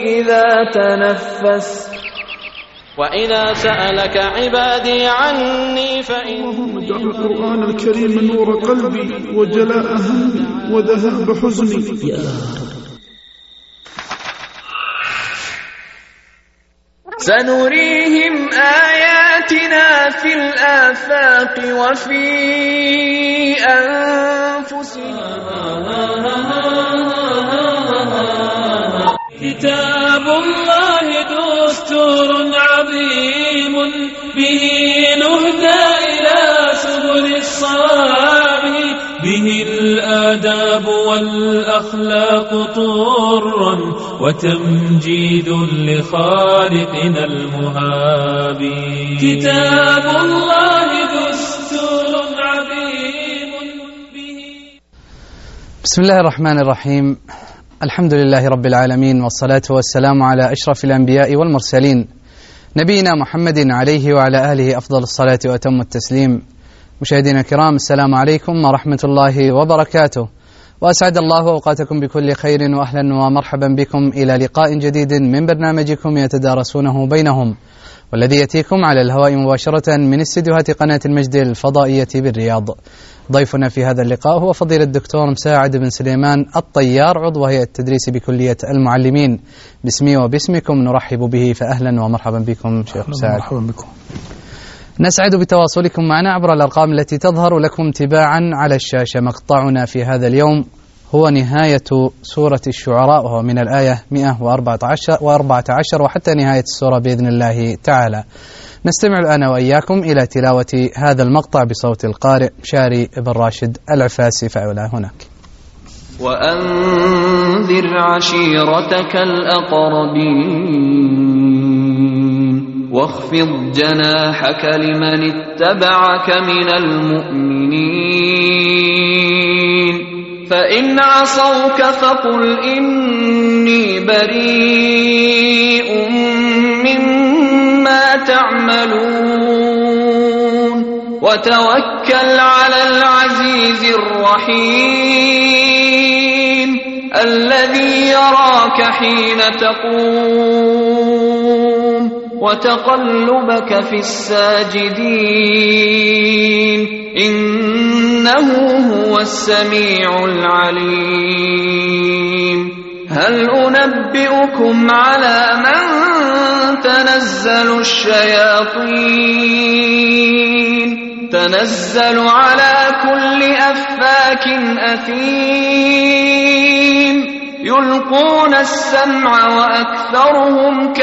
إذا تنفس وإذا سألك عبادي عني اللهم اجعل القرآن الكريم نور قلبي وجلاء همي وذهاب حزني يا رب. سنريهم آياتنا في الآفاق وفي أنفسهم. كتاب الله دستور عظيم به نهدى إلى سبل الصواب به الآداب والأخلاق طرا وتمجيد لخالقنا المهاب. كتاب الله دستور عظيم به. بسم الله الرحمن الرحيم. الحمد لله رب العالمين، والصلاة والسلام على أشرف الأنبياء والمرسلين نبينا محمد عليه وعلى آله أفضل الصلاة وأتم التسليم. مشاهدينا الكرام، السلام عليكم ورحمة الله وبركاته، وأسعد الله أوقاتكم بكل خير، وأهلا ومرحبا بكم إلى لقاء جديد من برنامجكم يتدارسونه بينهم، والذي يأتيكم على الهواء مباشرة من استديوهات قناة المجد الفضائية بالرياض. ضيفنا في هذا اللقاء هو فضيلة الدكتور مساعد بن سليمان الطيار، عضو هيئة التدريس بكلية المعلمين. باسمي وباسمكم نرحب به، فأهلا ومرحبا بكم شيخ مساعد. مرحبا بكم. نسعد بتواصلكم معنا عبر الأرقام التي تظهر لكم تباعا على الشاشة. مقطعنا في هذا اليوم هو نهاية سورة الشعراء، وهو من الآية 114 وحتى نهاية السورة بإذن الله تعالى. نستمع الآن وإياكم إلى تلاوة هذا المقطع بصوت القارئ شاري بن راشد العفاسي، فأولى هناك. وأنذر عشيرتك الأقربين واخفض جناحك لمن اتبعك من المؤمنين فإن عصوك فقل إني بريء مما تعملون وتوكل على العزيز الرحيم الذي يراك حين تقوم وتقلبك في الساجدين إنه هو السميع العليم. هل أنبئكم على من تنزل الشياطين تنزل على كل أفاك أثيم يلقون السمع وأكثرهم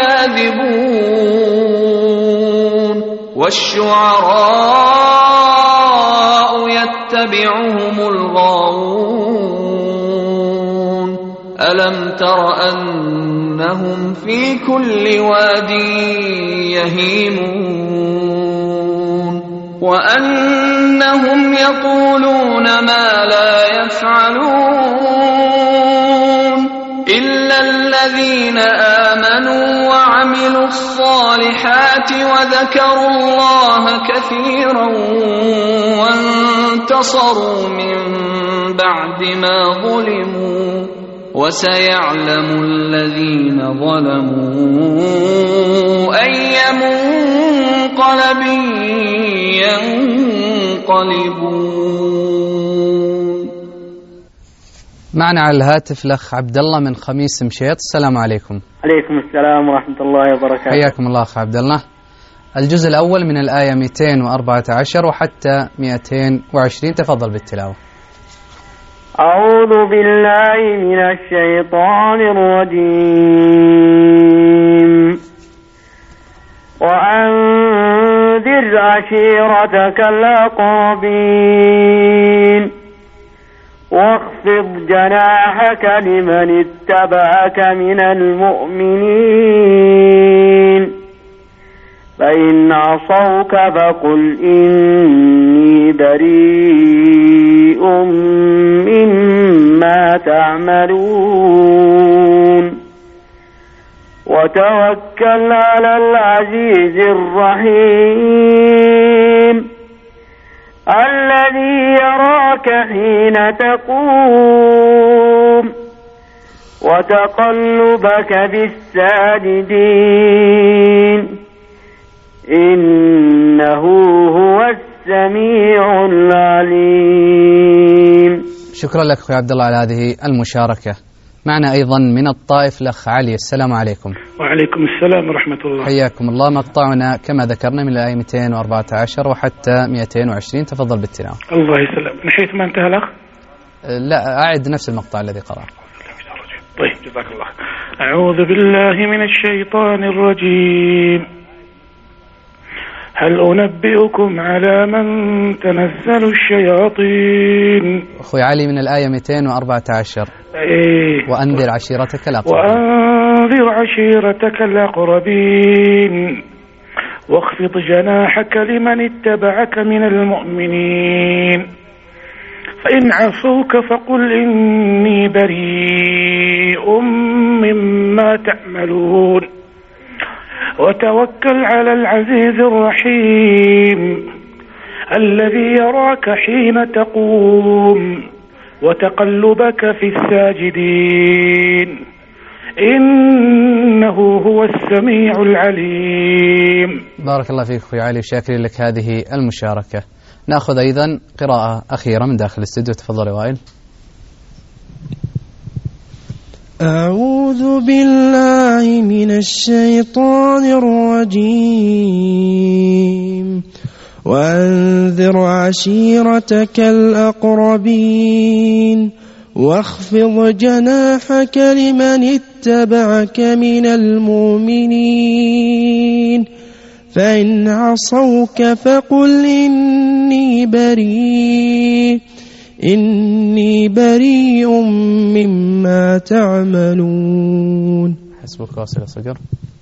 كاذبون والشعراء يتبعهم الغاوون ألم تر أنهم في كل واد يهيمون وأنهم يقولون ما لا يفعلون إلا الذين آمنوا وعملوا الصالحات وذكروا الله كثيرا وانتصروا من بعد ما ظلموا وسيعلم الذين ظلموا أي منقلب ينقلبون. معنا على الهاتف الأخ عبد الله من خميس مشيط. السلام عليكم. عليكم السلام ورحمة الله وبركاته. حياكم الله أخ عبد الله. الجزء الأول من الآية 214 وحتى 220، تفضل بالتلاوة. أعوذ بالله من الشيطان الرجيم. وأنذر عشيرتك الأقربين واخفض جناحك لمن اتبعك من المؤمنين فإن عصوك فقل إني بريء مما تعملون وتوكل على العزيز الرحيم الذي يراك حين تقوم وتقلبك في الساجدين إنه هو السميع العليم. شكرا لك أخوي عبد الله على هذه المشاركة. معنا أيضا من الطائف الأخ علي. السلام عليكم. وعليكم السلام ورحمة الله. حياكم الله. مقطعنا كما ذكرنا من الآية 214 وحتى 220. تفضل بالتلاوة. الله يسلم. نحيت ما انتهى الأخ؟ لا، أعد نفس المقطع الذي قرأه. طيب جزاك الله. أعوذ بالله من الشيطان الرجيم. هل أنبئكم على من تنزل الشياطين؟ أخوي علي من الآية 214. وأنذر عشيرتك الأقربين. وأنذر عشيرتك الأقربين واخفض جناحك لمن اتبعك من المؤمنين فإن عصوك فقل إني بريء مما تعملون وتوكل على العزيز الرحيم الذي يراك حين تقوم وتقلبك في الساجدين إنه هو السميع العليم. بارك الله فيك أخوي علي وشاكر لك هذه المشاركة. نأخذ أيضا قراءة أخيرة من داخل الاستوديو. تفضل يا وائل. أعوذ بالله من الشيطان الرجيم. وأنذر عشيرتك الأقربين واخفض جناحك لمن اتبعك من المؤمنين فإن عصوك فقل إني بريء مما تعملون. حسبك واصل صقر.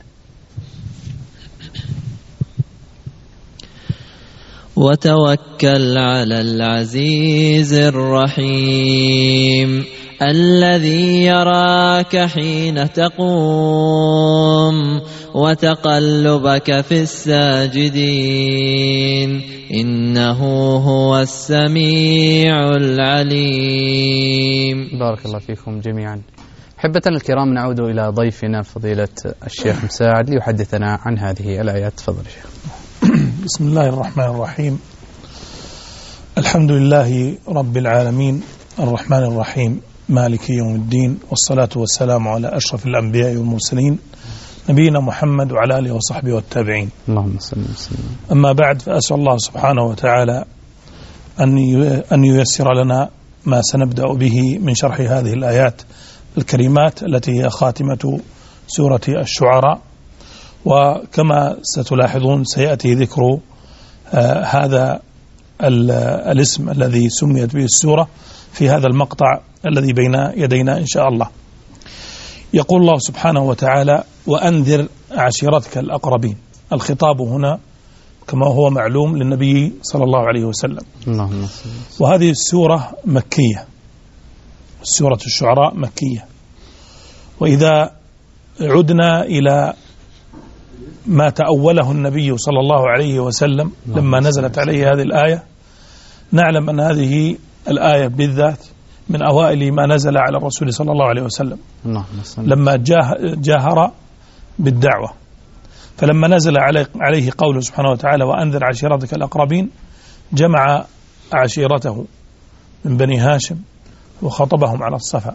وتوكل على العزيز الرحيم الذي يراك حين تقوم وتقلبك في الساجدين إنه هو السميع العليم. بارك الله فيكم جميعا. أحبتنا الكرام، نعود إلى ضيفنا فضيلة الشيخ مساعد ليحدثنا عن هذه الآيات. تفضل يا شيخ. بسم الله الرحمن الرحيم. الحمد لله رب العالمين الرحمن الرحيم مالك يوم الدين، والصلاة والسلام على أشرف الأنبياء والمرسلين نبينا محمد وعلى آله وصحبه والتابعين. اللهم صل وسلم. أما بعد، فأسأل الله سبحانه وتعالى أن ييسر لنا ما سنبدأ به من شرح هذه الآيات الكريمات التي هي خاتمة سورة الشعراء. وكما ستلاحظون سيأتي ذكر هذا الاسم الذي سميت به السورة في هذا المقطع الذي بين يدينا إن شاء الله. يقول الله سبحانه وتعالى: وأنذر عشيرتك الأقربين. الخطاب هنا كما هو معلوم للنبي صلى الله عليه وسلم. وهذه السورة مكية، سورة الشعراء مكية. وإذا عدنا إلى ما تأوله النبي صلى الله عليه وسلم لما نزلت عليه هذه الآية، نعلم أن هذه الآية بالذات من أوائل ما نزل على الرسول صلى الله عليه وسلم لما جاهر بالدعوة. فلما نزل عليه قوله سبحانه وتعالى: وأنذر عشيرتك الأقربين، جمع عشيرته من بني هاشم وخطبهم على الصفا،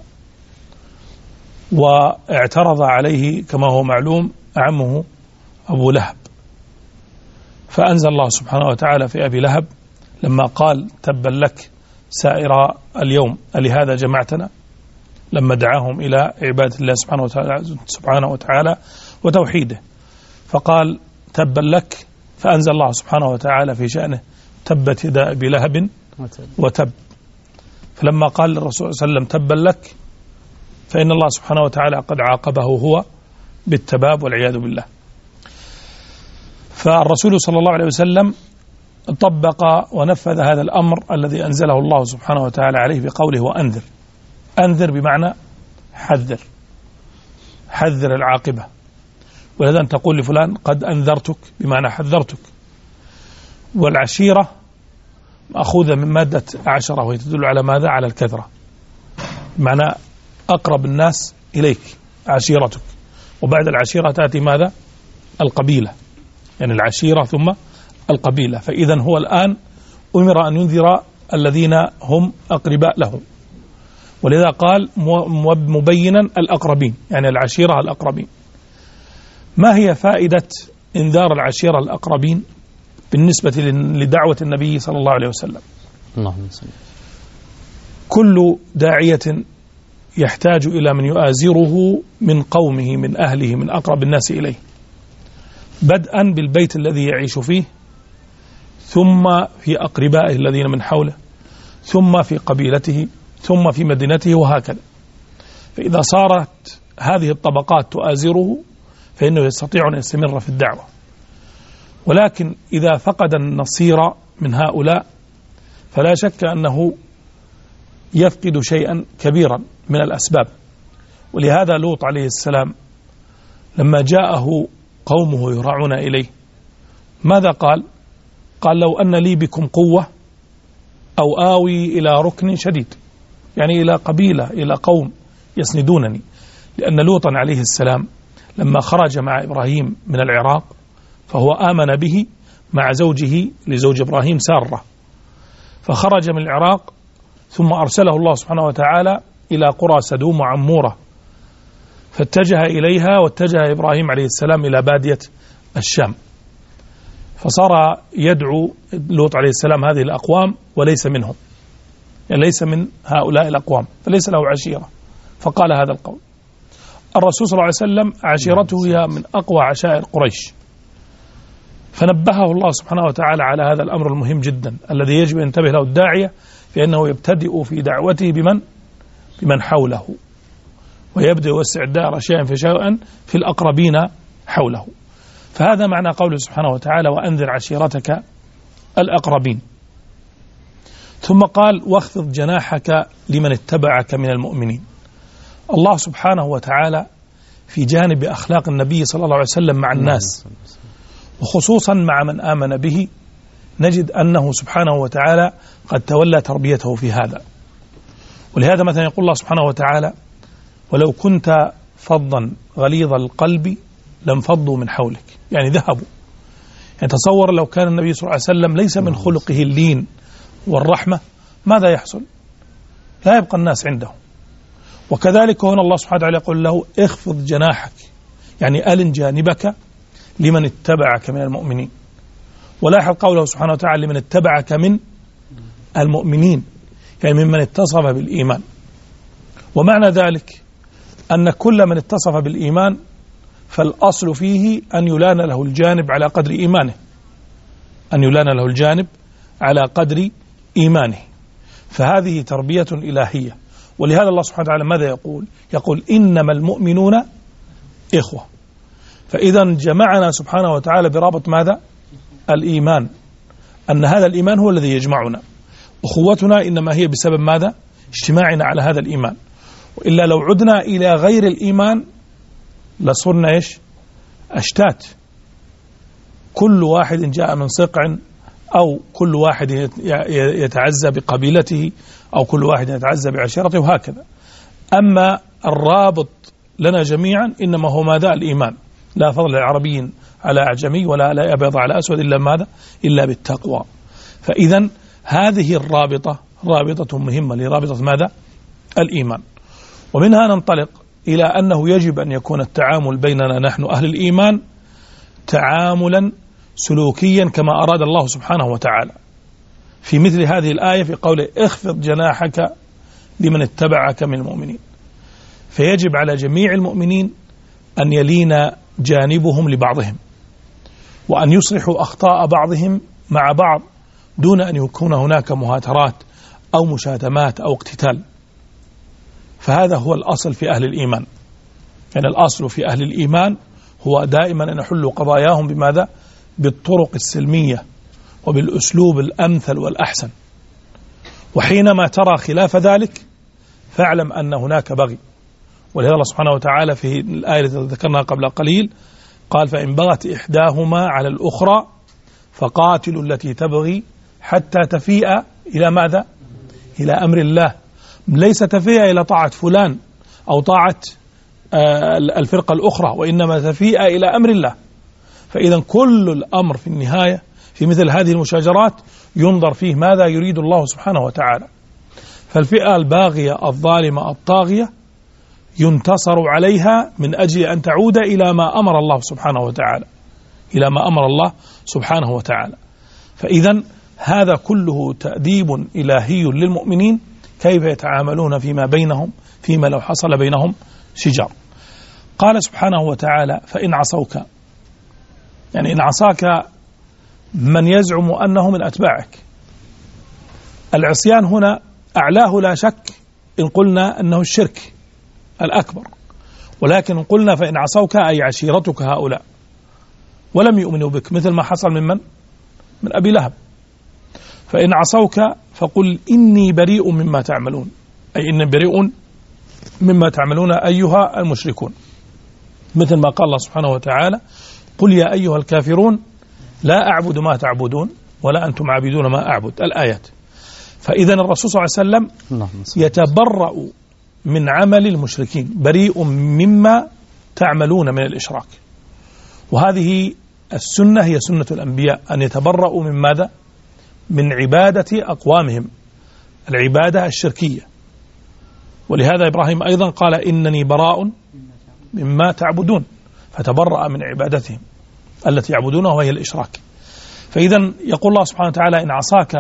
واعترض عليه كما هو معلوم عمه أبو لهب. فأنزل الله سبحانه وتعالى في أبي لهب لما قال: تبا لك سائر اليوم ألهذا جمعتنا، لما دعاهم إلى عبادة الله سبحانه وتعالى وتوحيده، فقال: تبا لك. فأنزل الله سبحانه وتعالى في شأنه: تبت يدا أبي لهب وتب. فلما قال للرسول صلى الله عليه وسلم: تبا لك، فإن الله سبحانه وتعالى قد عاقبه هو بالتباب والعياذ بالله. فالرسول صلى الله عليه وسلم طبق ونفذ هذا الأمر الذي أنزله الله سبحانه وتعالى عليه بقوله: وأنذر. أنذر بمعنى حذر، حذر العاقبة. ولذا أن تقول لفلان: قد أنذرتك، بمعنى حذرتك. والعشيرة مأخوذة من مادة عشرة، وهي تدل على ماذا؟ على الكثرة، بمعنى أقرب الناس إليك عشيرتك، وبعد العشيرة تأتي ماذا؟ القبيلة، يعني العشيرة ثم القبيلة. فإذا هو الآن أمر أن ينذر الذين هم أقرباء له، ولذا قال مبينا الأقربين، يعني العشيرة الأقربين. ما هي فائدة إنذار العشيرة الأقربين بالنسبة لدعوة النبي صلى الله عليه وسلم؟ اللهم صل. كل داعية يحتاج إلى من يؤازره من قومه، من أهله، من أقرب الناس إليه، بدءا بالبيت الذي يعيش فيه، ثم في أقربائه الذين من حوله، ثم في قبيلته، ثم في مدينته، وهكذا. فإذا صارت هذه الطبقات تؤازره فإنه يستطيع أن يستمر في الدعوة. ولكن إذا فقد النصير من هؤلاء فلا شك أنه يفقد شيئا كبيرا من الأسباب. ولهذا لوط عليه السلام لما جاءه قومه يرعون إليه ماذا قال؟ قال لو أن لي بكم قوة أو آوي إلى ركن شديد، يعني إلى قبيلة، إلى قوم يسندونني. لأن لوطا عليه السلام لما خرج مع إبراهيم من العراق فهو آمن به مع زوجه لزوج إبراهيم سارة، فخرج من العراق ثم أرسله الله سبحانه وتعالى إلى قرى سدوم وعمورة، فاتجه إليها، واتجه إبراهيم عليه السلام إلى بادية الشام، فصار يدعو لوط عليه السلام هذه الأقوام وليس منهم، يعني ليس من هؤلاء الأقوام، فليس له عشيرة، فقال هذا القول. الرسول صلى الله عليه وسلم عشيرته هي من أقوى عشائر قريش، فنبهه الله سبحانه وتعالى على هذا الأمر المهم جدا الذي يجب أن ينتبه له الداعية، فإنه يبتدئ في دعوته بمن حوله، ويبدأ يوسع الدائرة شيئا فشيئا في الأقربين حوله. فهذا معنى قوله سبحانه وتعالى وأنذر عشيرتك الأقربين. ثم قال واخفض جناحك لمن اتبعك من المؤمنين. الله سبحانه وتعالى في جانب أخلاق النبي صلى الله عليه وسلم مع الناس، وخصوصا مع من آمن به، نجد أنه سبحانه وتعالى قد تولى تربيته في هذا. ولهذا مثلا يقول الله سبحانه وتعالى ولو كنت فظا غليظ القلب لانفضوا من حولك، يعني ذهبوا. يعني تصور لو كان النبي صلى الله عليه وسلم ليس من خلقه اللين والرحمة ماذا يحصل؟ لا يبقى الناس عنده. وكذلك هنا الله سبحانه وتعالى يقول له اخفض جناحك، يعني ألن جانبك لمن اتبعك من المؤمنين. ولاحظ قوله سبحانه وتعالى لمن اتبعك من المؤمنين، يعني ممن اتصف بالإيمان. ومعنى ذلك أن كل من اتصف بالإيمان فالأصل فيه أن يلان له الجانب على قدر إيمانه، أن يلان له الجانب على قدر إيمانه. فهذه تربية إلهية. ولهذا الله سبحانه وتعالى ماذا يقول؟ يقول إنما المؤمنون إخوة. فإذا جمعنا سبحانه وتعالى برابط ماذا؟ الإيمان، أن هذا الإيمان هو الذي يجمعنا. أخوتنا إنما هي بسبب ماذا؟ اجتماعنا على هذا الإيمان. وإلا لو عدنا إلى غير الإيمان لصرنا إيش؟ أشتات، كل واحد جاء من صقع، أو كل واحد يتعزى بقبيلته، أو كل واحد يتعزى بعشيرته، وهكذا. أما الرابط لنا جميعا إنما هو ماذا؟ الإيمان. لا فضل لعربي على أعجمي ولا لا أبيض على أسود إلا ماذا؟ إلا بالتقوى. فإذا هذه الرابطة رابطة مهمة لرابطة ماذا؟ الإيمان. ومنها ننطلق إلى أنه يجب أن يكون التعامل بيننا نحن أهل الإيمان تعاملا سلوكيا كما أراد الله سبحانه وتعالى في مثل هذه الآية في قوله اخفض جناحك لمن اتبعك من المؤمنين. فيجب على جميع المؤمنين أن يلين جانبهم لبعضهم، وأن يصلحوا أخطاء بعضهم مع بعض دون أن يكون هناك مهاترات أو مشاتمات أو اقتتال. فهذا هو الأصل في أهل الإيمان. يعني الأصل في أهل الإيمان هو دائما أن يحلوا قضاياهم بماذا؟ بالطرق السلمية وبالأسلوب الأمثل والأحسن. وحينما ترى خلاف ذلك فاعلم أن هناك بغي. ولهذا الله سبحانه وتعالى في الآية التي ذكرناها قبل قليل قال فإن بغت إحداهما على الأخرى فقاتلوا التي تبغي حتى تفيء إلى ماذا؟ إلى أمر الله. ليس تفيء إلى طاعة فلان أو طاعة الفرقة الأخرى، وإنما تفيء إلى أمر الله. فإذا كل الأمر في النهاية في مثل هذه المشاجرات ينظر فيه ماذا يريد الله سبحانه وتعالى. فالفئة الباغية الظالمة الطاغية ينتصر عليها من أجل أن تعود إلى ما أمر الله سبحانه وتعالى، إلى ما أمر الله سبحانه وتعالى. فإذا هذا كله تأديب إلهي للمؤمنين كيف يتعاملون فيما بينهم، فيما لو حصل بينهم شجار. قال سبحانه وتعالى: فإن عصوك، يعني إن عصاك من يزعم أنه من أتباعك. العصيان هنا أعلاه لا شك إن قلنا أنه الشرك الأكبر، ولكن إن قلنا فإن عصوك أي عشيرتك هؤلاء ولم يؤمنوا بك، مثل ما حصل من أبي لهب. فإن عصوك فقل إني بريء مما تعملون، أي إني بريء مما تعملون أيها المشركون، مثل ما قال الله سبحانه وتعالى: قل يا أيها الكافرون لا أعبد ما تعبدون ولا أنتم عابدون ما أعبد، الآيات. فإذا الرسول صلى الله عليه وسلم يتبرأ من عمل المشركين، بريء مما تعملون من الإشراك. وهذه السنة هي سنة الأنبياء، أن يتبرأوا من ماذا؟ من عبادة أقوامهم، العبادة الشركية. ولهذا إبراهيم أيضا قال: إنني براء مما تعبدون، فتبرأ من عبادتهم التي يعبدونها وهي الإشراك. فإذا يقول الله سبحانه وتعالى: إن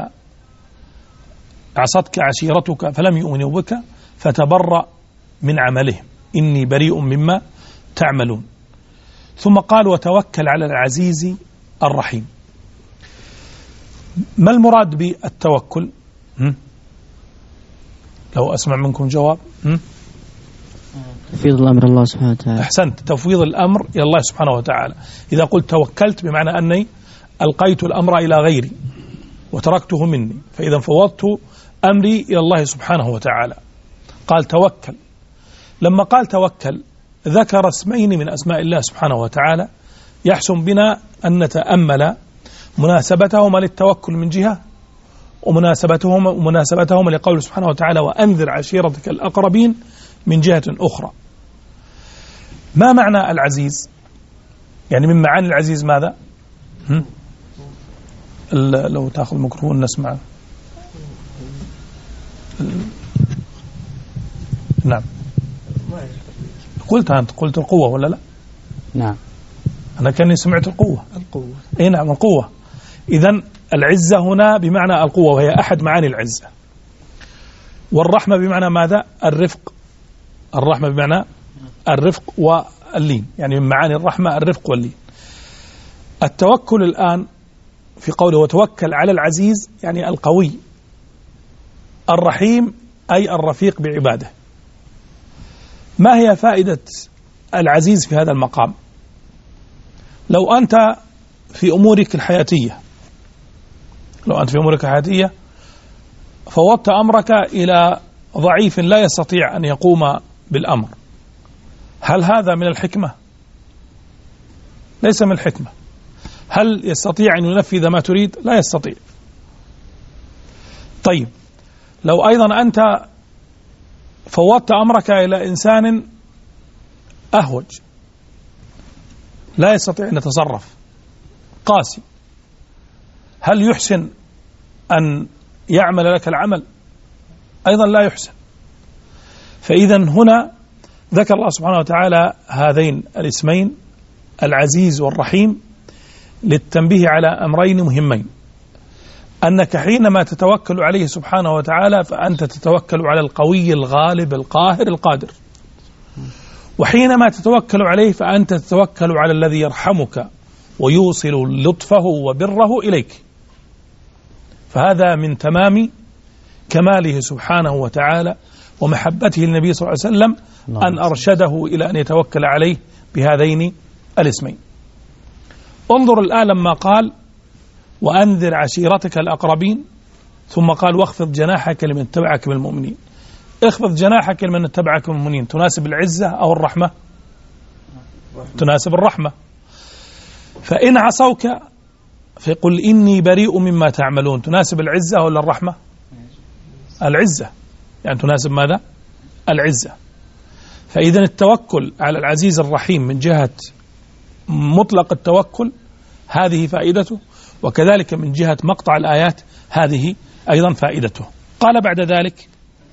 عصتك عشيرتك فلم يؤمنوا بك فتبرأ من عملهم إني بريء مما تعملون. ثم قال: وتوكل على العزيز الرحيم. ما المراد بالتوكل؟ لو أسمع منكم جواب. تفويض الأمر الله سبحانه وتعالى. أحسنت، تفويض الأمر إلى الله سبحانه وتعالى. إذا قلت توكلت بمعنى أني ألقيت الأمر إلى غيري وتركته مني، فإذا فوضت أمري إلى الله سبحانه وتعالى. قال توكل. لما قال توكل ذكر اسمين من أسماء الله سبحانه وتعالى يحسن بنا أن نتأمل مناسبتهما للتوكل من جهة، ومناسبتهما لقوله سبحانه وتعالى: وأنذر عشيرتك الأقربين من جهة أخرى. ما معنى العزيز؟ يعني من معاني العزيز ماذا؟ لو تأخذ الميكروفون نسمع. نعم، قلت القوة ولا لا؟ نعم، أنا كأني سمعت القوة. أي نعم، القوة. إذن العزة هنا بمعنى القوة، وهي أحد معاني العزة. والرحمة بمعنى ماذا؟ الرفق. الرحمة بمعنى الرفق واللين، يعني من معاني الرحمة الرفق واللين. التوكل الآن في قوله وتوكل على العزيز يعني القوي، الرحيم أي الرفيق بعباده. ما هي فائدة العزيز في هذا المقام؟ لو أنت في أمورك الحياتية، فوضت أمرك إلى ضعيف لا يستطيع أن يقوم بالأمر، هل هذا من الحكمة؟ ليس من الحكمة. هل يستطيع أن ينفذ ما تريد؟ لا يستطيع. طيب، لو أيضا أنت فوضت أمرك إلى إنسان أهوج لا يستطيع أن يتصرف، قاسي، هل يحسن أن يعمل لك العمل؟ أيضا لا يحسن. فإذا هنا ذكر الله سبحانه وتعالى هذين الاسمين العزيز والرحيم للتنبيه على أمرين مهمين: أنك حينما تتوكل عليه سبحانه وتعالى فأنت تتوكل على القوي الغالب القاهر القادر، وحينما تتوكل عليه فأنت تتوكل على الذي يرحمك ويوصل لطفه وبره إليك. فهذا من تمام كماله سبحانه وتعالى ومحبته للنبي صلى الله عليه وسلم أن أرشده إلى أن يتوكل عليه بهذين الاسمين. انظر الآن لما قال وأنذر عشيرتك الأقربين، ثم قال واخفض جناحك لمن اتبعك من المؤمنين. اخفض جناحك لمن اتبعك من المؤمنين تناسب العزة أو الرحمة؟ تناسب الرحمة. فإن عصوك فقل إني بريء مما تعملون تناسب العزة ولا الرحمة؟ العزة، يعني تناسب ماذا؟ العزة. فإذا التوكل على العزيز الرحيم من جهة مطلق التوكل هذه فائدته، وكذلك من جهة مقطع الآيات هذه أيضا فائدته. قال بعد ذلك: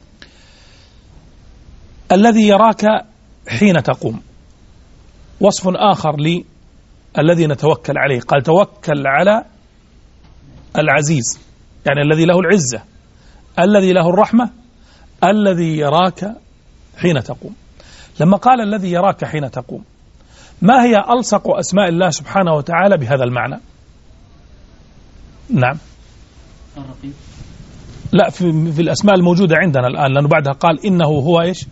الذي يراك حين تقوم. وصف آخر للذي نتوكل عليه، قال: توكل على العزيز، يعني الذي له العزة، الذي له الرحمة، الذي يراك حين تقوم. لما قال الذي يراك حين تقوم، ما هي ألصق أسماء الله سبحانه وتعالى بهذا المعنى؟ نعم، لا، في الأسماء الموجودة عندنا الآن، لأنه بعدها قال إنه هو إيش؟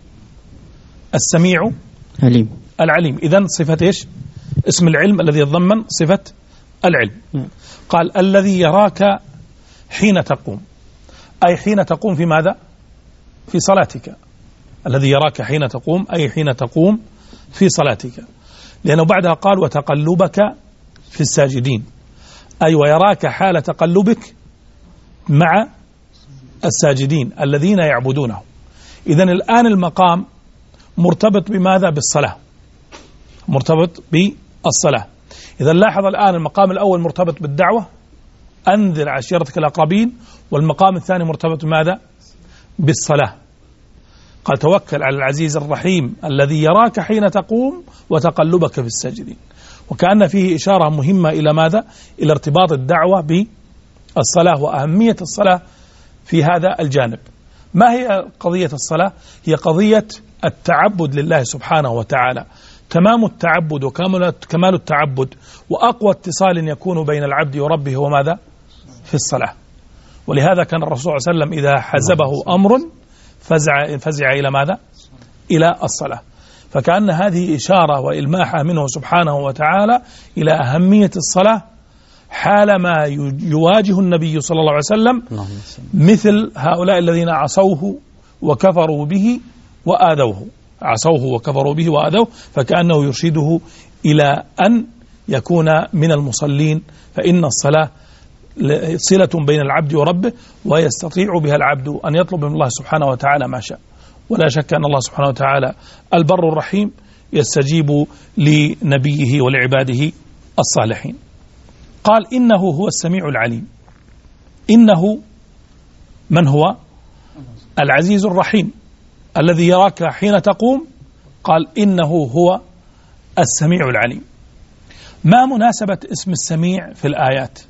السميع العليم. إذن صفة إيش؟ اسم العلم الذي يتضمن صفة العلم. قال: الذي يراك حين تقوم، أي حين تقوم في ماذا؟ في صلاتك. الذي يراك حين تقوم أي حين تقوم في صلاتك، لأنه بعدها قال: وتقلبك في الساجدين، أي ويراك حال تقلبك مع الساجدين الذين يعبدونه. إذن الآن المقام مرتبط بماذا؟ بالصلاة، مرتبط بالصلاة. إذا لاحظ الآن المقام الأول مرتبط بالدعوة، أنذر عشيرتك الأقربين، والمقام الثاني مرتبط بماذا؟ بالصلاة. قال: توكل على العزيز الرحيم الذي يراك حين تقوم وتقلبك في الساجدين. وكأن فيه إشارة مهمة إلى ماذا؟ إلى ارتباط الدعوة بالصلاة وأهمية الصلاة في هذا الجانب. ما هي قضية الصلاة؟ هي قضية التعبد لله سبحانه وتعالى، تمام التعبد وكمال التعبد، وأقوى اتصال يكون بين العبد وربه هو ماذا؟ في الصلاة. ولهذا كان الرسول صلى الله عليه وسلم إذا حزبه أمر فزع إلى ماذا؟ إلى الصلاة. فكأن هذه إشارة وإلماحة منه سبحانه وتعالى إلى أهمية الصلاة حالما يواجه النبي صلى الله عليه وسلم مثل هؤلاء الذين عصوه وكفروا به وآذوه، عصوه وكفروا به وآذوه، فكأنه يرشده إلى أن يكون من المصلين، فإن الصلاة صلة بين العبد وربه، ويستطيع بها العبد أن يطلب من الله سبحانه وتعالى ما شاء. ولا شك أن الله سبحانه وتعالى البر الرحيم يستجيب لنبيه ولعباده الصالحين. قال: إنه هو السميع العليم. إنه من هو؟ العزيز الرحيم الذي يراك حين تقوم. قال: إنه هو السميع العليم. ما مناسبة اسم السميع في الآيات؟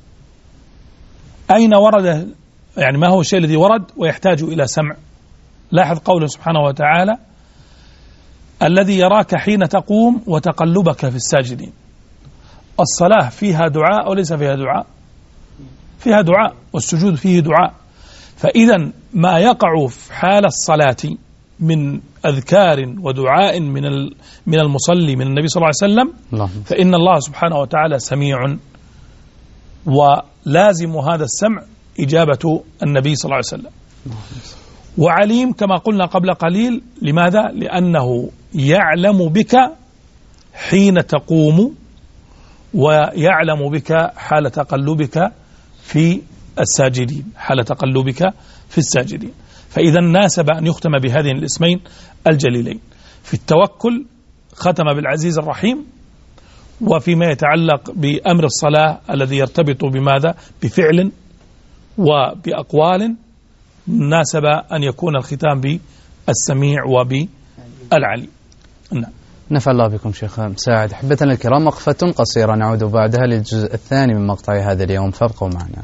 أين ورد؟ يعني ما هو الشيء الذي ورد ويحتاج إلى سمع؟ لاحظ قوله سبحانه وتعالى: الذي يراك حين تقوم وتقلبك في الساجدين. الصلاة فيها دعاء أو ليس فيها دعاء؟ فيها دعاء، والسجود فيه دعاء. فإذا ما يقع في حال الصلاة من أذكار ودعاء من المصلي من النبي صلى الله عليه وسلم، فإن الله سبحانه وتعالى سميع، ولازم هذا السمع إجابة النبي صلى الله عليه وسلم. وعليم كما قلنا قبل قليل، لماذا؟ لأنه يعلم بك حين تقوم، ويعلم بك حال تقلبك في الساجدين، حال تقلبك في الساجدين. فإذا ناسب أن يختم بهذين الاسمين الجليلين. في التوكل ختم بالعزيز الرحيم، وفيما يتعلق بأمر الصلاة الذي يرتبط بماذا؟ بفعل وبأقوال، ناسب أن يكون الختام بالسميع وبالعليم. نعم. نفع الله بكم شيخ مساعد. أحبتنا الكرام، وقفة قصيرة نعود بعدها للجزء الثاني من مقطع هذا اليوم، فابقوا معنا.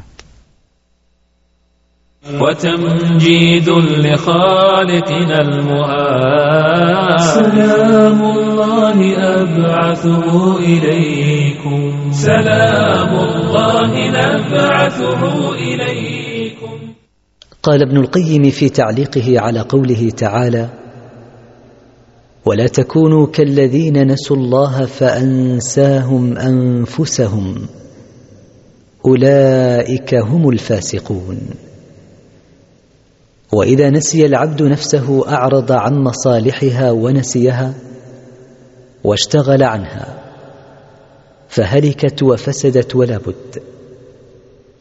وتمجيد لخالقنا المهاب، سلام الله أبعثه إليكم، سلام الله نبعثه إليكم. قال ابن القيم في تعليقه على قوله تعالى: ولا تكونوا كالذين نسوا الله فأنساهم أنفسهم أولئك هم الفاسقون. وإذا نسي العبد نفسه أعرض عن مصالحها ونسيها واشتغل عنها، فهلكت وفسدت ولا بد.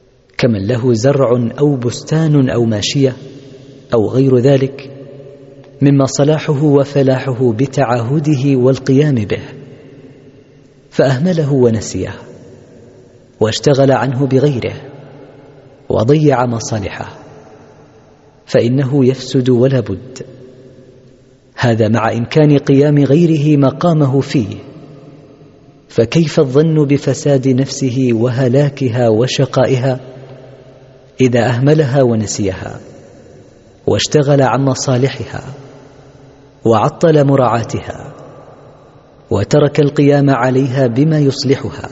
كمن له زرع أو بستان أو ماشية أو غير ذلك، مما صلاحه وفلاحه بتعهده والقيام به، فأهمله ونسيه واشتغل عنه بغيره وضيع مصالحه، فإنه يفسد ولا بد. هذا مع إمكان قيام غيره مقامه فيه، فكيف الظن بفساد نفسه وهلاكها وشقائها إذا أهملها ونسيها واشتغل عن مصالحها وعطل مراعاتها وترك القيام عليها بما يصلحها؟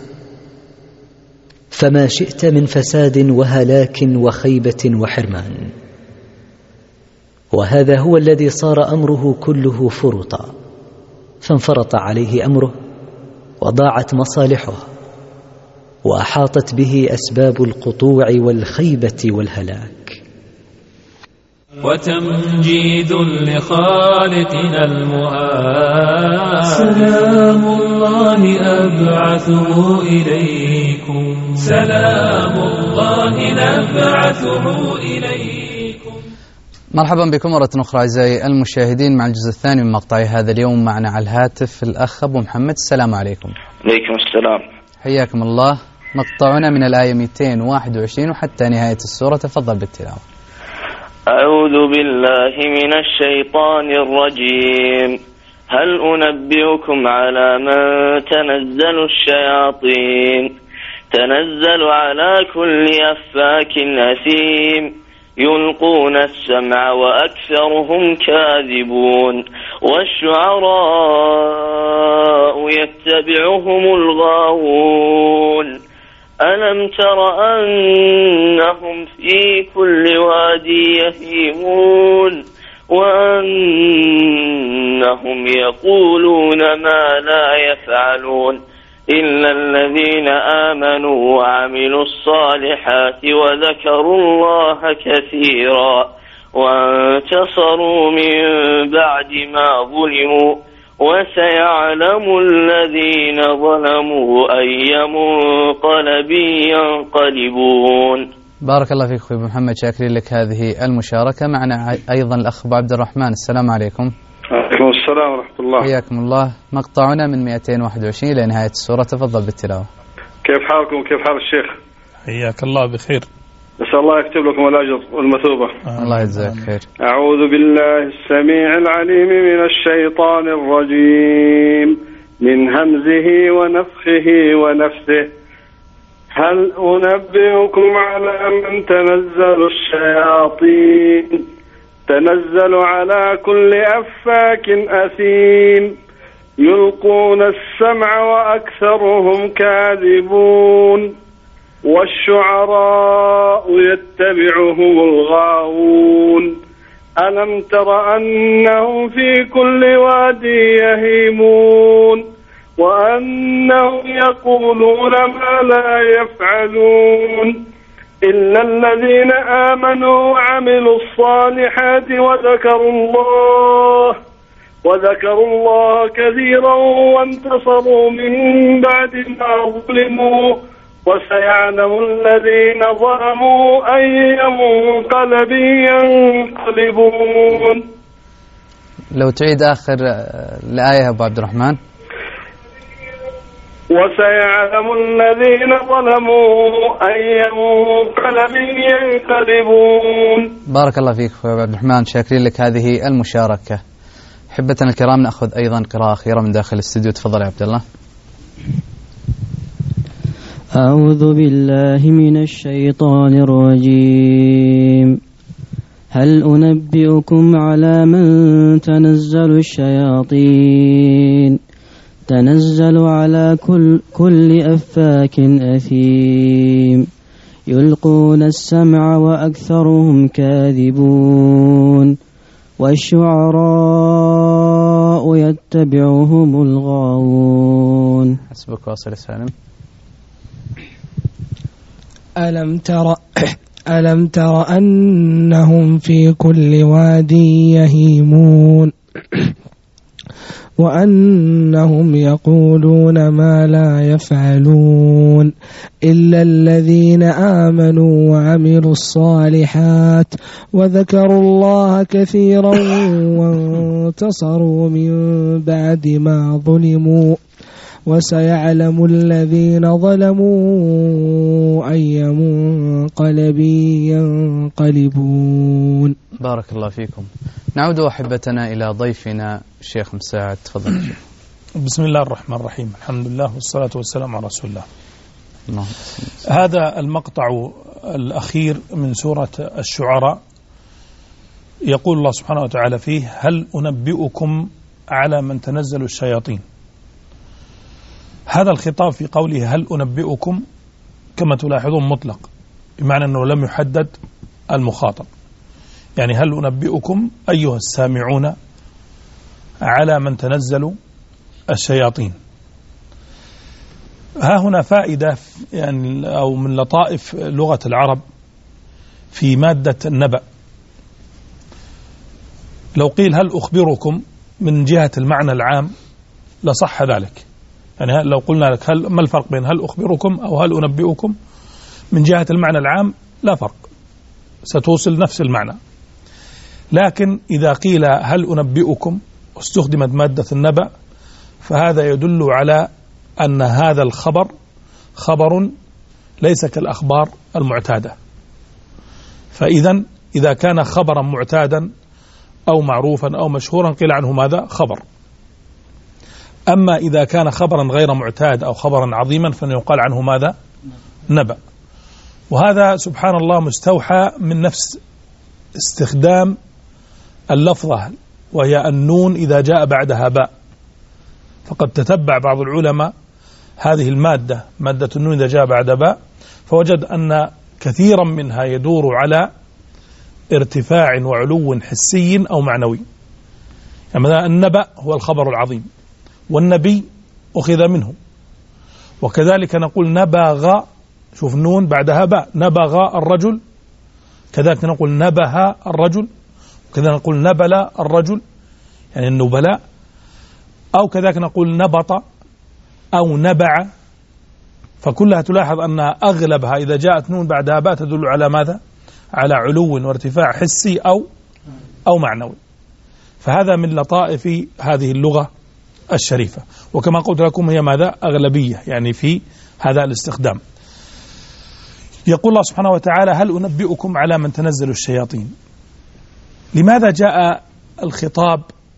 فما شئت من فساد وهلاك وخيبة وحرمان. وهذا هو الذي صار أمره كله فرطا، فانفرط عليه أمره وضاعت مصالحه وأحاطت به أسباب القطوع والخيبة والهلاك. وتمجيد لخالقنا المهاب، سلام الله أبعثه إليكم، سلام الله نبعثه إليكم. مرحبا بكم مرة أخرى أعزائي المشاهدين مع الجزء الثاني من مقطع هذا اليوم. معنا على الهاتف الأخ أبو محمد. السلام عليكم. عليكم السلام. حياكم الله. مقطعنا من الآية 221 وحتى نهاية السورة، تفضل بالتلاوة. أعوذ بالله من الشيطان الرجيم. هل أنبئكم على من تنزل الشياطين؟ تنزل على كل أفاك أثيم، يلقون السمع وأكثرهم كاذبون، والشعراء يتبعهم الغاوون. ألم تر أنهم في كل وادي يهيمون، وأنهم يقولون ما لا يفعلون، إلا الذين آمنوا وعملوا الصالحات وذكروا الله كثيرا وانتصروا من بعد ما ظلموا، وسيعلم الذين ظلموا أي منقلب ينقلبون. بارك الله فيك أخوي محمد، شاكرين لك هذه المشاركة. معنا أيضا الأخ أبو عبد الرحمن. السلام عليكم. وعليكم السلام ورحمة الله. حياكم الله. مقطعنا من 221 إلى نهاية السورة، تفضل بالتلاوة. كيف حالكم وكيف حال الشيخ؟ حياك الله بخير. نسأل الله يكتب لكم الأجر والمثوبة. الله يجزاك خير. أعوذ بالله السميع العليم من الشيطان الرجيم، من همزه ونفخه ونفثه. هل أنبئكم على من تنزل الشياطين؟ تنزل على كل أفاك أثيم، يلقون السمع وأكثرهم كاذبون، والشعراء يتبعهم الغاوون. ألم تر أنهم في كل وادي يهيمون، وأنهم يقولون ما لا يفعلون، إلا الذين آمنوا وعملوا الصالحات وذكروا الله كثيرا وانتصروا من بعد ما ظلموا، وسيعلم الذين ظلموا أي منقلب ينقلبون. لو تعيد آخر الآية أبو عبد الرحمن. وسيعلم الذين ظلموا أي منقلب ينقلبون. بارك الله فيك أبو عبد الرحمن، شاكرين لك هذه المشاركة. أحبتنا الكرام، نأخذ أيضا قراءة أخيرة من داخل الاستوديو، تفضل يا عبد الله. أعوذ بالله من الشيطان الرجيم. هل أنبئكم على من تنزل الشياطين؟ تنزل على كل أفاك أثيم، يلقون السمع وأكثرهم كاذبون، والشعراء يتبعهم الغاوون. حسبك واصل سالم. ألم تر أنهم في كل وادي يهيمون، وأنهم يقولون ما لا يفعلون إلا الذين آمنوا وعملوا الصالحات وذكروا الله كثيرا وانتصروا من بعد ما ظلموا وسيعلم الذين ظلموا أي منقلب ينقلبون. بارك الله فيكم. نعود أحبتنا إلى ضيفنا الشيخ مساعد. تفضل الشيخ. بسم الله الرحمن الرحيم، الحمد لله والصلاة والسلام على رسول الله. هذا المقطع الأخير من سورة الشعراء يقول الله سبحانه وتعالى فيه: هل أنبئكم على من تنزل الشياطين. هذا الخطاب في قوله هل أنبئكم كما تلاحظون مطلق، بمعنى أنه لم يحدد المخاطب، يعني هل أنبئكم أيها السامعون على من تنزل الشياطين. ها هنا فائدة يعني أو من لطائف لغة العرب في مادة النبأ. لو قيل هل أخبركم من جهة المعنى العام لصح ذلك، يعني لو قلنا لك ما الفرق بين هل أخبركم أو هل أنبئكم من جهة المعنى العام لا فرق، ستوصل نفس المعنى. لكن إذا قيل هل أنبئكم واستخدمت مادة النبأ فهذا يدل على أن هذا الخبر خبر ليس كالأخبار المعتادة. فإذا إذا كان خبرا معتادا أو معروفا أو مشهورا قيل عنه ماذا؟ خبر. أما إذا كان خبرا غير معتاد أو خبرا عظيما فيقال عنه ماذا؟ نبأ. وهذا سبحان الله مستوحى من نفس استخدام اللفظة وهي النون إذا جاء بعدها باء. فقد تتبع بعض العلماء هذه المادة، مادة النون إذا جاء بعد باء، فوجد أن كثيرا منها يدور على ارتفاع وعلو حسي أو معنوي. يعني النبأ هو الخبر العظيم، والنبي أخذ منه. وكذلك نقول نبغ، شوف نون بعدها باء، نبغ الرجل، كذلك نقول نبه الرجل، وكذلك نقول نبل الرجل يعني النبلاء، أو كذلك نقول نبط أو نبع. فكلها تلاحظ أن أغلبها إذا جاءت نون بعدها باء تدل على ماذا؟ على علو وارتفاع حسي أو معنوي. فهذا من لطائف هذه اللغة الشريفة، وكما قلت لكم هي ماذا؟ أغلبية يعني في هذا الاستخدام. يقول الله سبحانه وتعالى هل أنبئكم على من تنزل الشياطين. لماذا جاء الخطاب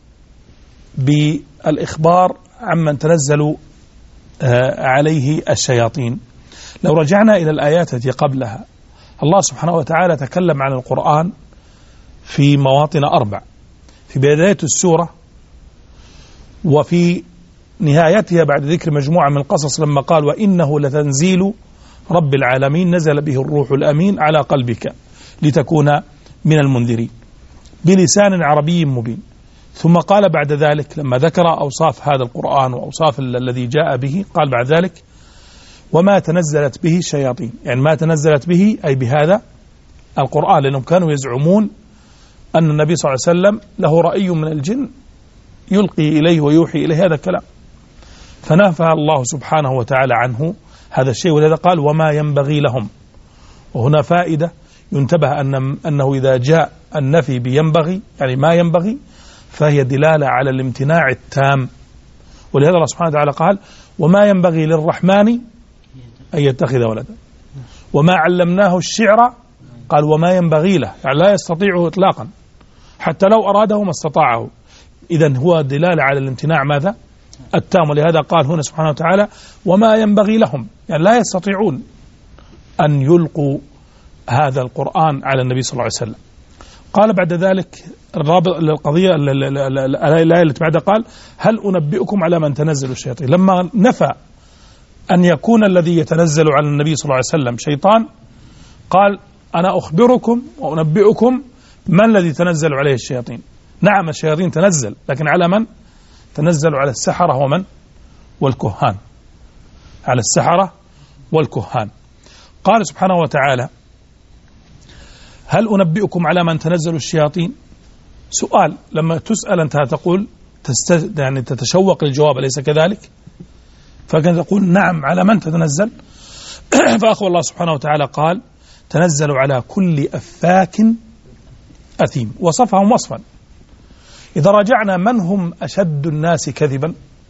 بالإخبار عمن تنزل عليه الشياطين؟ لو رجعنا إلى الآيات التي قبلها الله سبحانه وتعالى تكلم عن القرآن في مواطن 4، في بداية السورة وفي نهايتها بعد ذكر مجموعة من القصص لما قال وإنه لتنزيل رب العالمين نزل به الروح الأمين على قلبك لتكون من المنذرين بلسان عربي مبين. ثم قال بعد ذلك لما ذكر أوصاف هذا القرآن وأوصاف الذي جاء به قال بعد ذلك وما تنزلت به الشياطين، يعني ما تنزلت به أي بهذا القرآن، لأنهم كانوا يزعمون أن النبي صلى الله عليه وسلم له رأي من الجن يلقي إليه ويوحي إليه هذا الكلام، فنفى الله سبحانه وتعالى عنه هذا الشيء، ولذا قال وما ينبغي لهم. وهنا فائدة ينتبه أنه إذا جاء النفي بينبغي يعني ما ينبغي فهي دلالة على الامتناع التام، ولهذا الله سبحانه وتعالى قال وما ينبغي للرحمن أن يتخذ ولدا، وما علمناه الشعر قال وما ينبغي له، يعني لا يستطيعه إطلاقا حتى لو أراده ما استطاعه. إذن هو دلالة على الامتناع ماذا؟ التام. ولهذا قال هنا سبحانه وتعالى وما ينبغي لهم، يعني لا يستطيعون أن يلقوا هذا القرآن على النبي صلى الله عليه وسلم. قال بعد ذلك الرابط القضية الآية التي بعدها قال هل أنبئكم على من تنزل الشياطين. لما نفى أن يكون الذي يتنزل على النبي صلى الله عليه وسلم شيطان قال أنا أخبركم وأنبئكم من الذي تنزل عليه الشياطين. نعم الشياطين تنزل، لكن على من؟ تنزل على السحرة ومن؟ والكهان، على السحرة والكهان. قال سبحانه وتعالى هل أنبئكم على من تنزل الشياطين. سؤال، لما تسأل أنت تقول يعني تتشوق للجواب، أليس كذلك؟ فكان تقول نعم، على من تتنزل؟ فأخبر الله سبحانه وتعالى قال تنزل على كل أفاك أثيم، وصفهم وصفا. إذا رجعنا من هم أشد الناس كذبا؟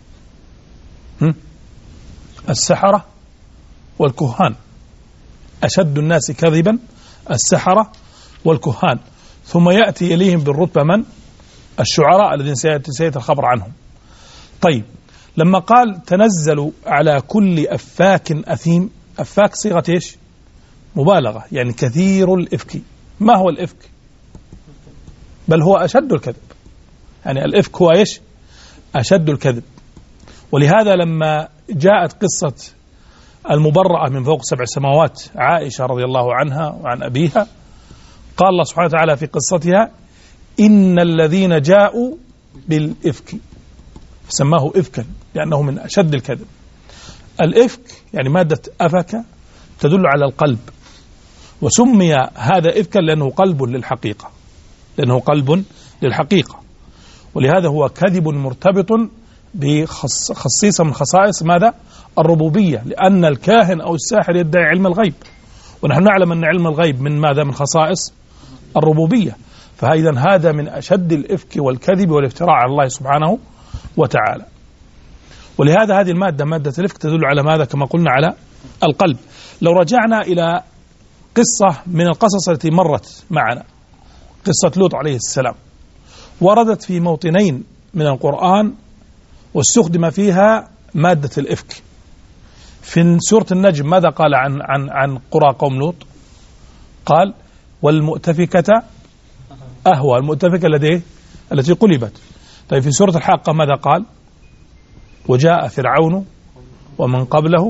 السحرة والكهان. أشد الناس كذبا السحرة والكهان، ثم يأتي إليهم بالرتبة من؟ الشعراء الذين سيأتي الخبر عنهم. طيب، لما قال تنزل على كل أفاك أثيم، أفاك صيغة إيش؟ مبالغة، يعني كثير الإفك. ما هو الإفك؟ بل هو أشد الكذب، يعني الإفك هو إيش؟ أشد الكذب. ولهذا لما جاءت قصة المبرأة من فوق 7 سماوات عائشة رضي الله عنها وعن أبيها، قال الله سبحانه وتعالى في قصتها إن الذين جاءوا بالإفك، سماه إفكا لأنه من أشد الكذب. الإفك يعني مادة أفك تدل على القلب، وسمي هذا إفكا لأنه قلب للحقيقة، لأنه قلب للحقيقة. ولهذا هو كذب مرتبط بخصيصة من خصائص ماذا؟ الربوبية، لأن الكاهن أو الساحر يدعي علم الغيب، ونحن نعلم أن علم الغيب من ماذا؟ من خصائص الربوبية. فإذا هذا من أشد الإفك والكذب والافتراء على الله سبحانه وتعالى. ولهذا هذه المادة، مادة الإفك، تدل على ماذا؟ كما قلنا على القلب. لو رجعنا إلى قصة من القصص التي مرت معنا، قصة لوط عليه السلام، وردت في موطنين من القرآن واستخدم فيها مادة الإفك. في سورة النجم ماذا قال عن قرى قوم لوط؟ قال والمؤتفكة أهوى، المؤتفكة التي قلبت. طيب في سورة الحاقة ماذا قال؟ وجاء فرعون ومن قبله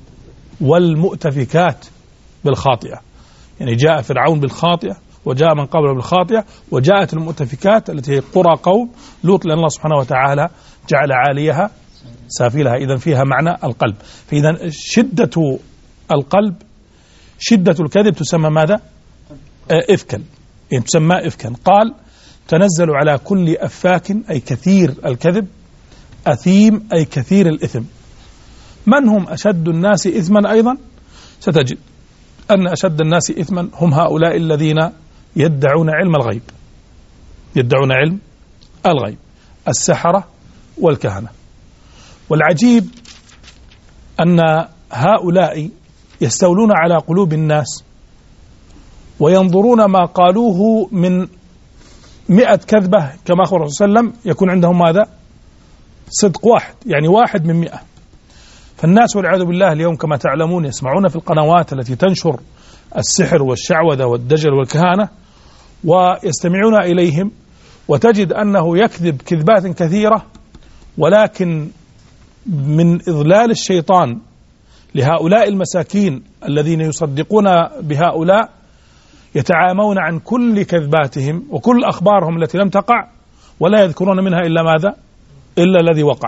والمؤتفكات بالخاطئة، يعني جاء فرعون بالخاطئة وجاء من قبله بالخاطئة، وجاءت المؤتفكات التي هي قرى قوم لوط، لأن الله سبحانه وتعالى جعل عاليها سافلها. إذن فيها معنى القلب. فإذا شدة القلب، شدة الكذب تسمى ماذا؟ إفكا، يعني تسمى إفكا. قال تنزل على كل أفاك أي كثير الكذب، أثيم أي كثير الإثم. من هم أشد الناس إثما؟ أيضا ستجد أن أشد الناس إثما هم هؤلاء الذين يدعون علم الغيب، يدعون علم الغيب، السحرة والكهنة. والعجيب أن هؤلاء يستولون على قلوب الناس وينظرون ما قالوه من 100 كذبة كما أخبر الرسول صلى الله عليه وسلم يكون عندهم ماذا؟ صدق واحد، يعني 1 من 100. فالناس والعياذ بالله اليوم كما تعلمون يسمعون في القنوات التي تنشر السحر والشعوذة والدجل والكهانة، ويستمعون إليهم، وتجد أنه يكذب كذبات كثيرة، ولكن من إضلال الشيطان لهؤلاء المساكين الذين يصدقون بهؤلاء يتعامون عن كل كذباتهم وكل أخبارهم التي لم تقع، ولا يذكرون منها إلا ماذا؟ إلا الذي وقع،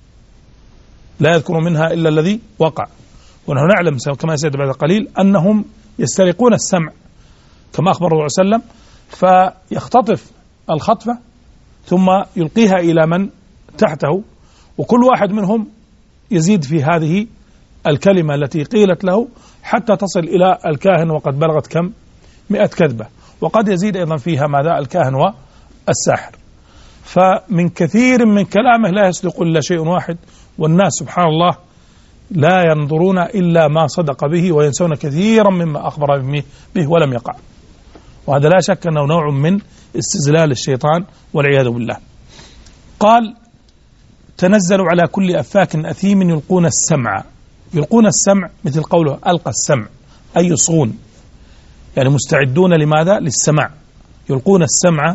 لا يذكرون منها إلا الذي وقع. ونحن نعلم كما سيأتي بعد قليل أنهم يسترقون السمع كما أخبر الله صلى الله عليه وسلم، فيختطف الخطفة ثم يلقيها إلى من تحته، وكل واحد منهم يزيد في هذه الكلمة التي قيلت له حتى تصل إلى الكاهن وقد بلغت كم؟ 100 كذبة، وقد يزيد أيضا فيها ماذا؟ الكاهن والساحر. فمن كثير من كلامه لا يصدق إلا شيء واحد، والناس سبحان الله لا ينظرون إلا ما صدق به وينسون كثيرا مما أخبر به ولم يقع. وهذا لا شك أنه نوع من استزلال الشيطان والعياذ بالله. قال تنزل على كل أفاك أثيم يلقون السمع. يلقون السمع مثل قوله ألقى السمع، أي يصغون، يعني مستعدون لماذا؟ للسمع. يلقون السمع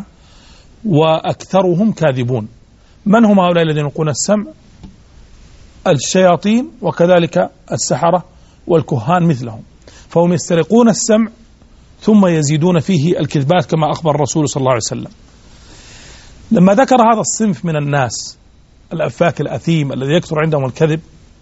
وأكثرهم كاذبون. من هم هؤلاء الذين يلقون السمع؟ الشياطين وكذلك السحرة والكهان مثلهم، فهم يسترقون السمع ثم يزيدون فيه الكذبات كما أخبر الرسول صلى الله عليه وسلم. لما ذكر هذا الصنف من الناس الأفاك الأثيم الذي يكثر عندهم الكذب،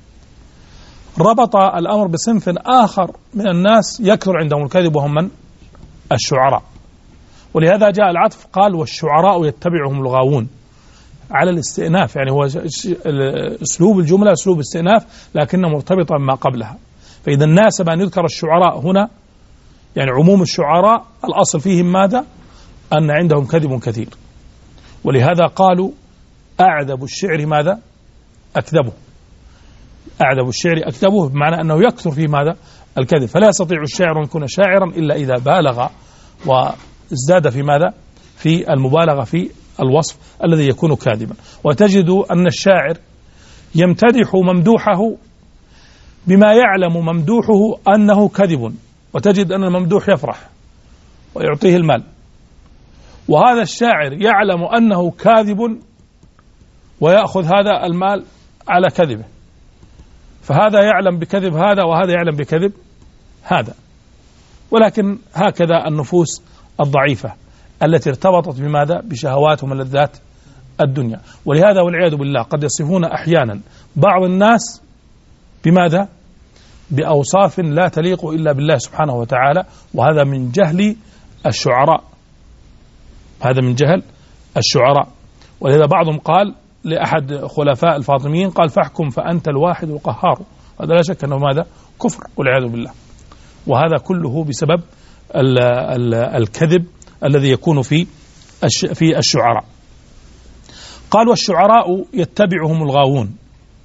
ربط الأمر بصنف آخر من الناس يكثر عندهم الكذب وهم من؟ الشعراء. ولهذا جاء العطف قال والشعراء يتبعهم الغاوون، على الاستئناف، يعني هو أسلوب الجملة أسلوب استئناف لكنه مرتبطا بما قبلها. فإذا ناسب أن يذكر الشعراء هنا، يعني عموم الشعراء الأصل فيهم ماذا؟ أن عندهم كذب كثير، ولهذا قالوا أعذب الشعر ماذا؟ أكذبه. أعذب الشعر أكذبه، بمعنى أنه يكثر في ماذا؟ الكذب. فلا يستطيع الشاعر أن يكون شاعرا إلا إذا بالغ وازداد في ماذا؟ في المبالغة في الوصف الذي يكون كاذبا. وتجد أن الشاعر يمتدح ممدوحه بما يعلم ممدوحه أنه كذب، وتجد أن الممدوح يفرح ويعطيه المال، وهذا الشاعر يعلم أنه كاذب ويأخذ هذا المال على كذبه، فهذا يعلم بكذب هذا وهذا يعلم بكذب هذا. ولكن هكذا النفوس الضعيفة التي ارتبطت بماذا؟ بشهوات وملذات الدنيا. ولهذا والعياذ بالله قد يصفون أحيانا بعض الناس بماذا؟ بأوصاف لا تليق إلا بالله سبحانه وتعالى، وهذا من جهل الشعراء، هذا من جهل الشعراء. ولهذا بعضهم قال لأحد خلفاء الفاطميين، قال فاحكم فأنت الواحد القهار. هذا لا شك أنه ماذا؟ كفر والعياذ بالله. وهذا كله بسبب الكذب الذي يكون في الشعراء. قال والشعراء يتبعهم الغاوون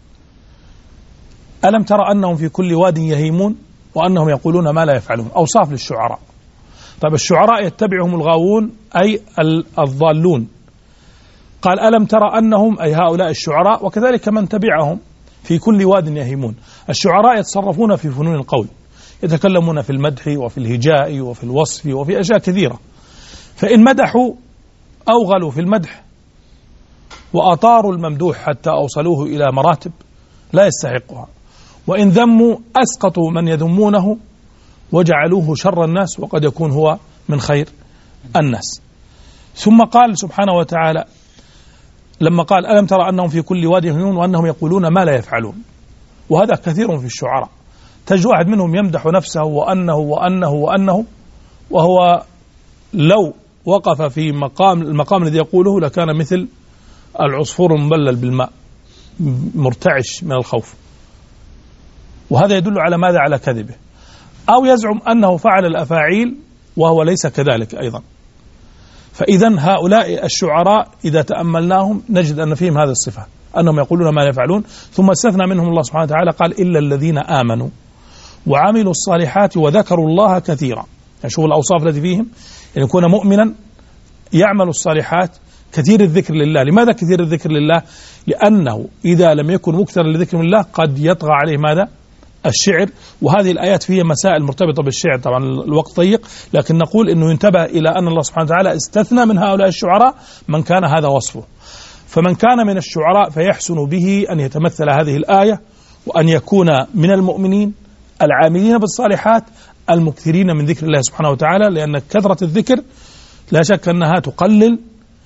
ألم ترى أنهم في كل واد يهيمون وأنهم يقولون ما لا يفعلون. أوصاف للشعراء. طيب الشعراء يتبعهم الغاوون أي الضالون. قال ألم ترى أنهم أي هؤلاء الشعراء وكذلك من تبعهم في كل واد يهيمون. الشعراء يتصرفون في فنون القول، يتكلمون في المدح وفي الهجاء وفي الوصف وفي أشياء كثيرة، فإن مدحوا أوغلوا في المدح وأطاروا الممدوح حتى أوصلوه إلى مراتب لا يستحقها، وإن ذموا أسقطوا من يذمونه وجعلوه شر الناس وقد يكون هو من خير الناس. ثم قال سبحانه وتعالى لما قال ألم ترى أنهم في كل واد يهيمون وأنهم يقولون ما لا يفعلون، وهذا كثير في الشعراء. تجد واحد منهم يمدح نفسه وأنه وهو لو وقف في المقام الذي يقوله لكان مثل العصفور المبلل بالماء مرتعش من الخوف. وهذا يدل على ماذا؟ على كذبه. أو يزعم أنه فعل الأفاعيل وهو ليس كذلك أيضا. فإذا هؤلاء الشعراء إذا تأملناهم نجد أن فيهم هذه الصفة، أنهم يقولون ما لا يفعلون. ثم استثنى منهم الله سبحانه وتعالى قال إلا الذين آمنوا وعملوا الصالحات وذكروا الله كثيرا. يعني شوفوا الأوصاف التي فيهم، يعني يكون مؤمنا يعمل الصالحات كثير الذكر لله. لماذا كثير الذكر لله؟ لأنه إذا لم يكن مكثرا لذكر الله قد يطغى عليه ماذا؟ الشعر. وهذه الآيات فيها مسائل مرتبطة بالشعر، طبعا الوقت ضيق، لكن نقول أنه ينتبه إلى أن الله سبحانه وتعالى استثنى من هؤلاء الشعراء من كان هذا وصفه. فمن كان من الشعراء فيحسن به أن يتمثل هذه الآية وأن يكون من المؤمنين العاملين بالصالحات المكثرين من ذكر الله سبحانه وتعالى، لأن كثرة الذكر لا شك أنها تقلل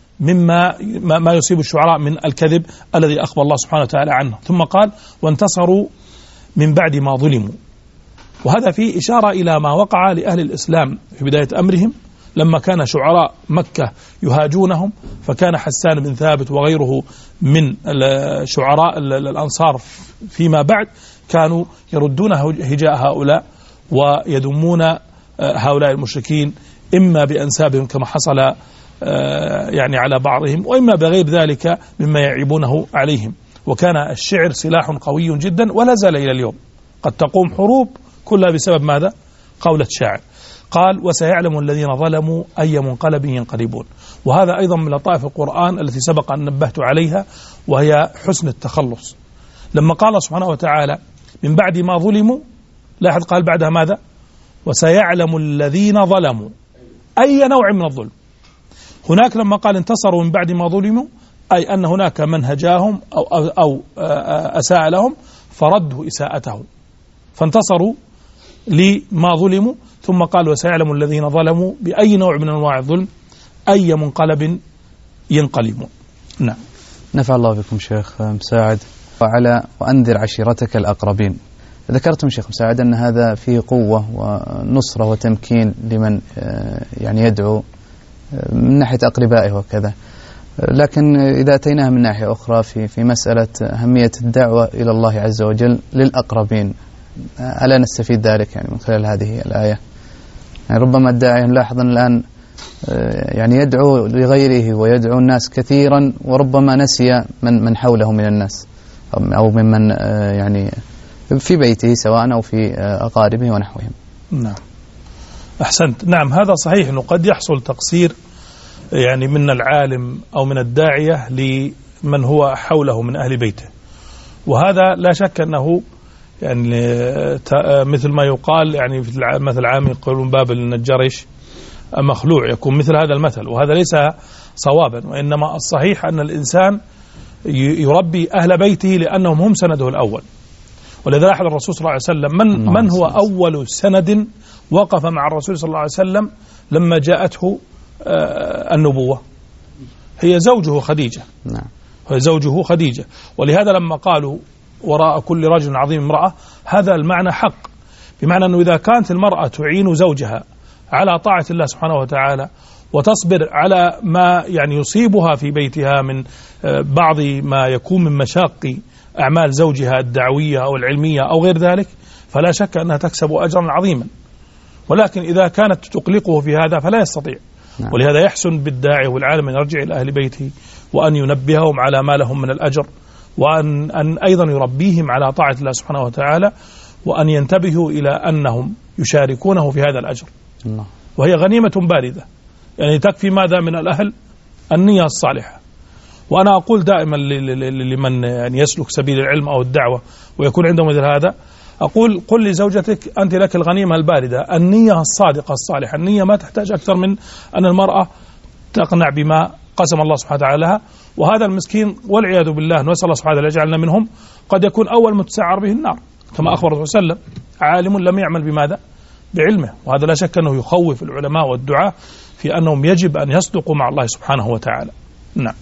ما يصيب الشعراء من الكذب الذي أخبر الله سبحانه وتعالى عنه. ثم قال وانتصروا من بعد ما ظلموا، وهذا فيه إشارة إلى ما وقع لأهل الإسلام في بداية أمرهم لما كان شعراء مكة يهاجونهم، فكان حسان بن ثابت وغيره من شعراء الأنصار فيما بعد كانوا يردون هجاء هؤلاء ويذمون هؤلاء المشركين إما بأنسابهم كما حصل يعني على بعضهم، وإما بغير ذلك مما يعيبونه عليهم. وكان الشعر سلاح قوي جدا ولا زال إلى اليوم، قد تقوم حروب كلها بسبب ماذا؟ قولة شاعر. قال وسيعلم الذين ظلموا أي منقلب ينقلبون. وهذا أيضا من لطائف القرآن التي سبق أن نبهت عليها، وهي حسن التخلص. لما قال سبحانه وتعالى من بعد ما ظلموا، لاحظ قال بعدها ماذا؟ وسيعلم الذين ظلموا أي نوع من الظلم. هناك لما قال انتصروا من بعد ما ظلموا أي أن هناك من هجاهم أو أساء لهم فردوا إساءته فانتصروا لما ظلموا. ثم قال وسيعلم الذين ظلموا بأي نوع من أنواع الظلم أي منقلب ينقلبون. نعم. نفع الله بكم شيخ مساعد. وعلى وأنذر عشيرتك الأقربين، ذكرتم شيخ مساعد أن هذا فيه قوة ونصرة وتمكين لمن يعني يدعو من ناحية أقربائه وكذا. لكن إذا أتيناها من ناحية أخرى في مسألة أهمية الدعوة إلى الله عز وجل للأقربين، ألا نستفيد ذلك يعني من خلال هذه الآية؟ يعني ربما الداعية نلاحظ الآن يعني يدعو لغيره ويدعو الناس كثيرا، وربما نسي من حوله من الناس أو ممن يعني في بيته سواء أو في أقاربه ونحوهم. نعم أحسنت. نعم هذا صحيح أنه قد يحصل تقصير يعني من العالم أو من الداعية لمن هو حوله من أهل بيته، وهذا لا شك أنه يعني مثل ما يقال يعني في مثل عام يقولون باب النجاريش مخلوع، يكون مثل هذا المثل، وهذا ليس صوابا، وإنما الصحيح أن الإنسان يربي أهل بيته لأنهم هم سنده الأول. ولذا لاحظ الرسول صلى الله عليه وسلم من هو أول سند وقف مع الرسول صلى الله عليه وسلم لما جاءته النبوة؟ هي زوجه خديجة. نعم. هي زوجه خديجة. ولهذا لما قالوا وراء كل رجل عظيم امرأة، هذا المعنى حق، بمعنى أنه إذا كانت المرأة تعين زوجها على طاعة الله سبحانه وتعالى وتصبر على ما يعني يصيبها في بيتها من بعض ما يكون من مشاق أعمال زوجها الدعوية أو العلمية أو غير ذلك، فلا شك أنها تكسب أجرا عظيما. ولكن إذا كانت تقلقه في هذا فلا يستطيع. نعم. ولهذا يحسن بالداعي والعالم أن يرجع إلى أهل بيته وأن ينبههم على ما لهم من الأجر، وأن أيضا يربيهم على طاعة الله سبحانه وتعالى، وأن ينتبهوا إلى أنهم يشاركونه في هذا الأجر. الله. وهي غنيمة باردة، يعني تكفي ماذا من الأهل؟ النية الصالحة. وأنا أقول دائما لمن يعني يسلك سبيل العلم أو الدعوة ويكون عنده مثل هذا، أقول قل لزوجتك أنت لك الغنيمة الباردة، النية الصادقة الصالحة. النية ما تحتاج أكثر من أن المرأة تقنع بما قسم الله سبحانه وتعالى لها. وهذا المسكين والعياذ بالله، نسأل الله سبحانه وتعالى يجعلنا منهم، قد يكون أول متسعر به النار كما أخبر الرسول صلى الله عليه وسلم، عالم لم يعمل بماذا؟ بعلمه. وهذا لا شك أنه يخوف العلماء والدعاة في أنهم يجب أن يصدقوا مع الله سبحانه وتعالى. نعم.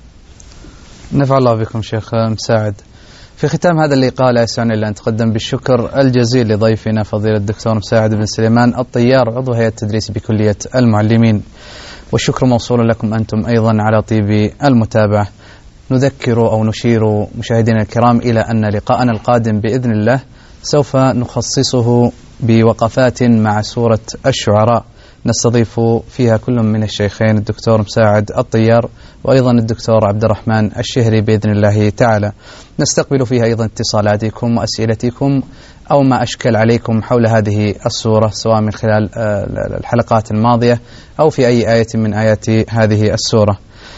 نفع الله بكم شيخ مساعد. في ختام هذا اللقاء لا يسعني إلا أن أتقدم بالشكر الجزيل لضيفنا فضيلة الدكتور مساعد بن سليمان الطيار، عضو هيئة التدريس بكلية المعلمين، والشكر موصول لكم أنتم أيضا على طيب المتابعة. نذكر أو نشير مشاهدينا الكرام إلى أن لقاءنا القادم بإذن الله سوف نخصصه بوقفات مع سورة الشعراء، نستضيف فيها كل من الشيخين الدكتور مساعد الطيار وأيضا الدكتور عبد الرحمن الشهري بإذن الله تعالى. نستقبل فيها أيضا اتصالاتكم وأسئلتكم أو ما أشكل عليكم حول هذه السورة، سواء من خلال الحلقات الماضية أو في أي آية من آيات هذه السورة،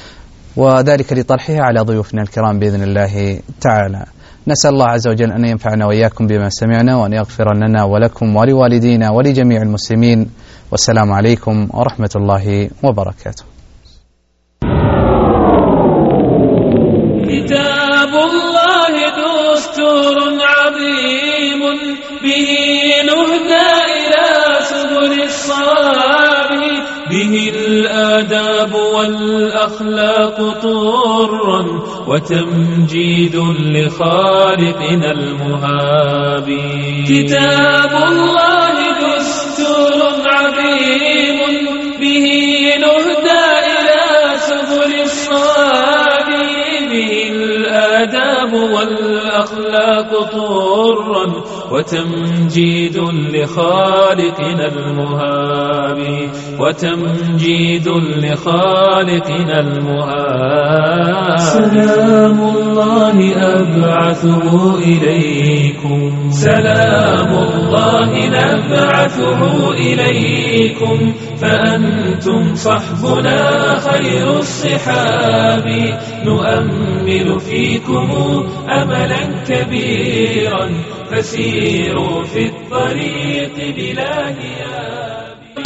وذلك لطرحها على ضيوفنا الكرام بإذن الله تعالى. نسأل الله عز وجل أن ينفعنا وإياكم بما سمعنا، وأن يغفر لنا ولكم ولوالدينا ولجميع المسلمين. والسلام عليكم ورحمة الله وبركاته. كتاب الله دستور عظيم، به نهدى إلى سبل الصواب، به الآداب والأخلاق طرا وتمجيد لخالقنا المهاب. كتاب الله دستور عظيم، به نهدى إلى سبل الصواب، به الآداب والأخلاق طرا وتمجيد لخالقنا المهاب، وتمجيد لخالقنا المهاب. سلام الله أبعثه إليكم، سلام الله نبعثه إليكم، فأنتم صحبنا خير الصحاب، نؤمل فيكم أملا كبيرا، فسيروا في الطريق بلا هياب.